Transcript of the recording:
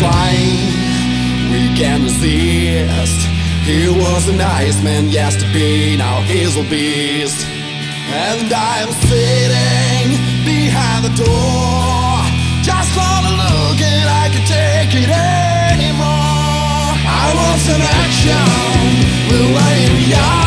trying, we can't resist. He was a nice man yesterday, now he's a beast. And I'm sitting behind the door, just gonna look and I can take it anymore. I want some action, well I am young.